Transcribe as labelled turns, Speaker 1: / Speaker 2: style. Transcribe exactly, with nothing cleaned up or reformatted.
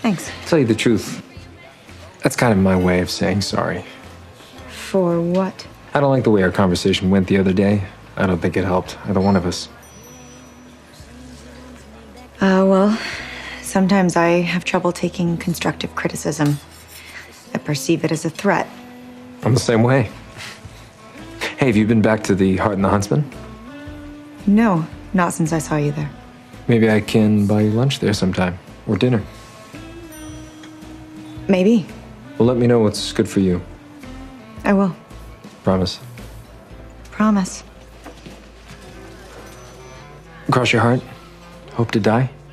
Speaker 1: Thanks.
Speaker 2: To tell you the truth, that's kind of my way of saying sorry.
Speaker 1: For what?
Speaker 2: I don't like the way our conversation went the other day. I don't think it helped either one of us.
Speaker 1: Uh, well, sometimes I have trouble taking constructive criticism. I perceive it as a threat.
Speaker 2: I'm the same way. Hey, have you been back to the Heart and the Huntsman?
Speaker 1: No, not since I saw you there.
Speaker 2: Maybe I can buy you lunch there sometime, or dinner.
Speaker 1: Maybe.
Speaker 2: Well, let me know what's good for you.
Speaker 1: I will.
Speaker 2: Promise.
Speaker 1: Promise.
Speaker 2: Cross your heart. Hope to die.